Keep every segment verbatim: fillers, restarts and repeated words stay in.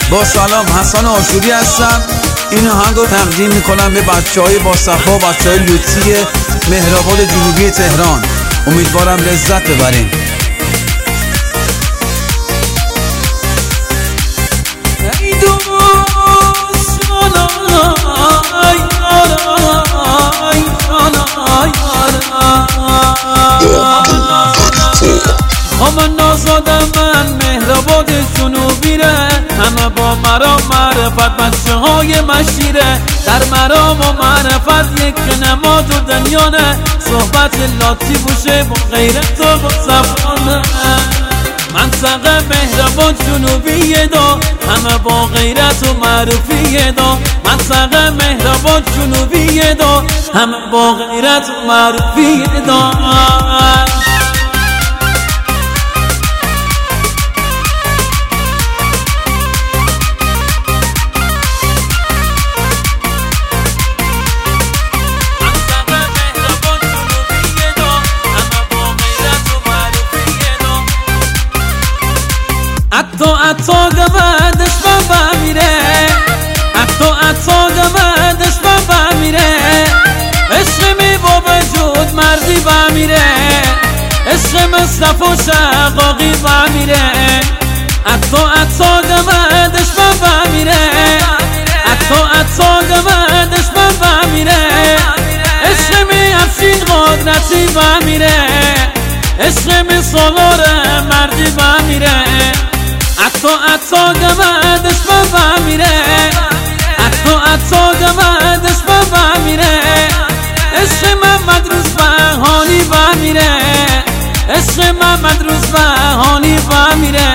با سلام، حسن آشوری هستم. این آهنگ رو تقدیم میکنم به بچه های با صفا و بچه های لوتی مهرآباد جنوبی تهران. امیدوارم لذت ببرین. خامن نازاده من مهرآباد جنوبی ره، همه با مرام معرفت بچه های مشیره. در مرام و معرفت یک نماد و دنیانه، صحبت لاتی بوشه با غیرت و با صفانه. منطقه مهرآباد جنوبی دا، همه با غیرت و معروفی دا. منطقه مهرآباد جنوبی دا، همه با غیرت و معروفی دا. اتو اتو گمدش بابا میره، اتو اتو گمدش بابا میره. عشق می با وجود مردی با میره، عشق مصطفی و شقاقی با میره. اتو اتو گمدش بابا میره، اتو اتو گمدش بابا میره. عشق می افشین قدرتی با میره، عشق می سالار مردی با میره. اتو اتو گمدش بابا میره، اتو اتو گمدش بابا میره. عشق محمد روز بهانی با میره، عشق محمد روز بهانی با میره.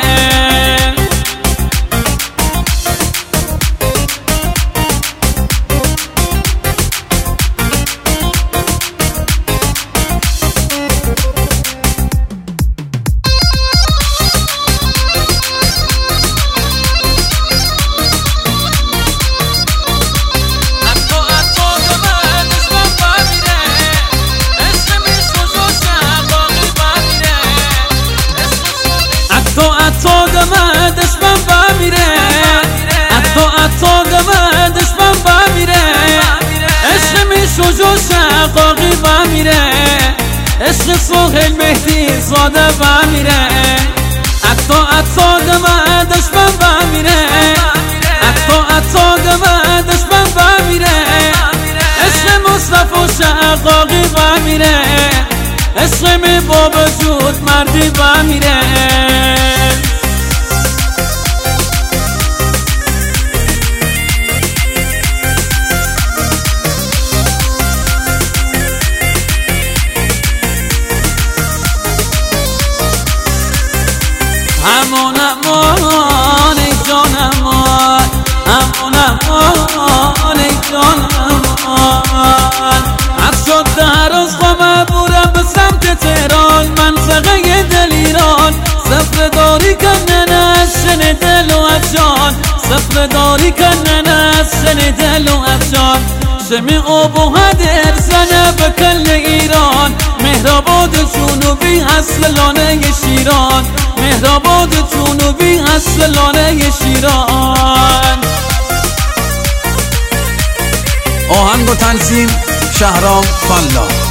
اتو گمدش بابا میره، اتو اتو گمدش بابا میره. عشق می شجاع شقاقی با میره، عشق سهیل مهدی زاده با میره. اتو اتو گمدش بابا میره، اتو اتو گمدش بابا میره. عشق مصطفی و شقاقی با میره، عشق می با وجود مردی با میره. امان امان ای جان امان، امان امان ای جان امان. از شد در از خمه بورم به سمت تهران، منطقه دل ایران. سفر داری کنن از شن دل و افشان، سفر داری کنن از شن دل و افشان. شمی آب و هدر زنه به کل ایران، مهرآباد جنوبی هست لانه شیران. مهرآباد جنوبی هست لانه شیران. آهنگ و تنظیم شهرام فلاح.